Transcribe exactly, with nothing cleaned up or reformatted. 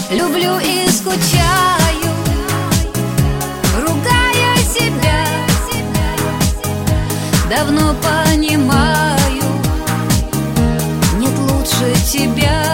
люблю и скучаю, ругаю себя, давно понимаю, нет лучше тебя.